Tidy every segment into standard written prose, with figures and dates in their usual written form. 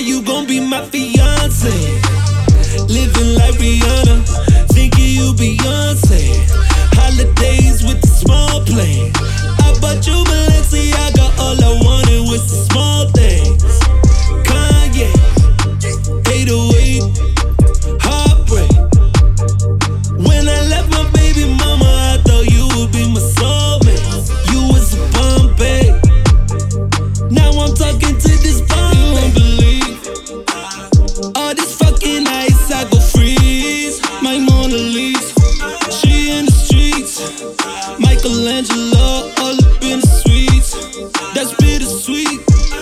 you gon' be my fiance? Living like Rihanna, thinking you Beyonce. Holidays with the small plane. I bought you Balenciaga, all I wanted was the small things. Kanye, 808, heartbreak. When I left my baby mama, I thought you would be my soulmate. You was a Bombay. Now I'm talking to this Bombay. You won't believe all this fucking ice, I go freeze. My Mona Lisa, she in the streets. Michelangelo, all up in the suites. That's bittersweet.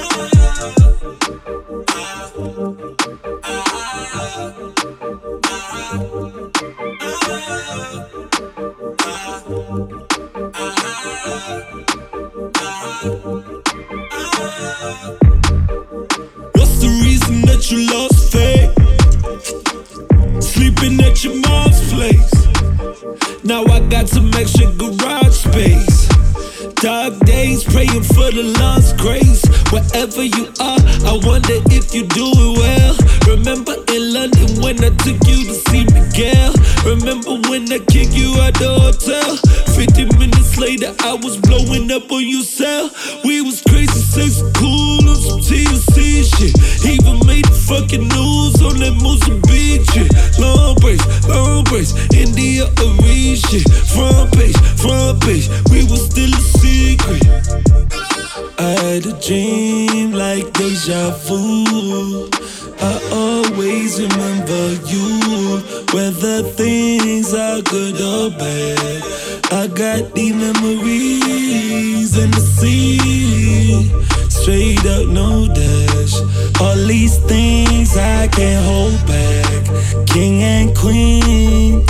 What's the reason that you lost faith? Sleeping at your mom's place. Now I got some extra garage space. Dark days praying for the Lord's grace. Wherever you are, I wonder if you do it well. Remember in London when I took you to see Miguel? Remember when I kicked you out the hotel? 50 minutes later, I was blowing up on your cell. We was crazy, sex, cool on some TLC shit. Even made the fucking news on that Mozambique shit. Long braids, India Arie shit. Front page, we was still a secret. I had a dream like deja vu. I always remember you, whether things are good or bad. I got these memories in the sea, straight up, no dash. All these things I can't hold back. King and queen.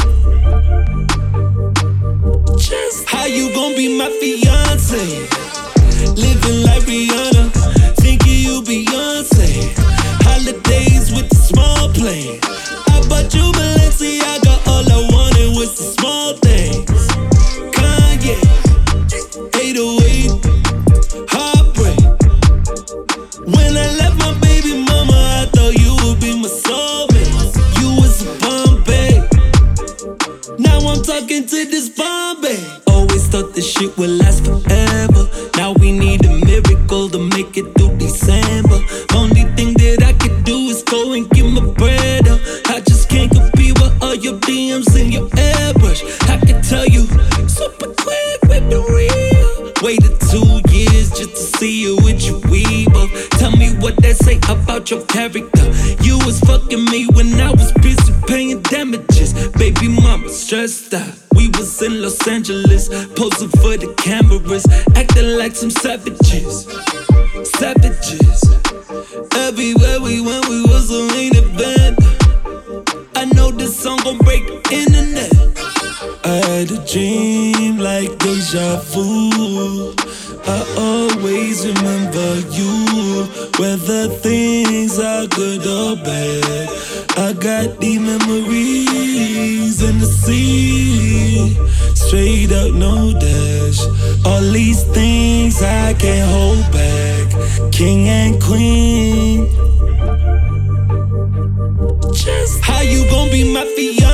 Just how you gon' be my fiance? Living like Rihanna, thinking you Beyonce. Holidays with the small plane. I bought you Balenciaga, all I wanted was the small things. Kanye, 808, heartbreak. When I left my baby mama, I thought you would be my soulmate. You was a Bombay. Now I'm talking to this Bombay. Always thought this shit would last forever. Now we need a miracle to make it through December. Only thing that I could do is go and get my bread up. I just can't compete with all your DMs and your airbrush. I can tell you super quick with the real. Waited 2 years just to see you with your weave up. Tell me what they say about your character. You was fucking me when I was busy paying damages. Baby mama stressed out. We was in Los Angeles, posing for the cameras, acting like some savages. Everywhere we went, we was the main event. I know this song gon' break the internet. I had a dream like deja vu. I always remember you, whether things are good or bad. I got these memories in the sea, straight up, no dash. All these things I can't hold back. King and queen. Just how you gon' be my fiance?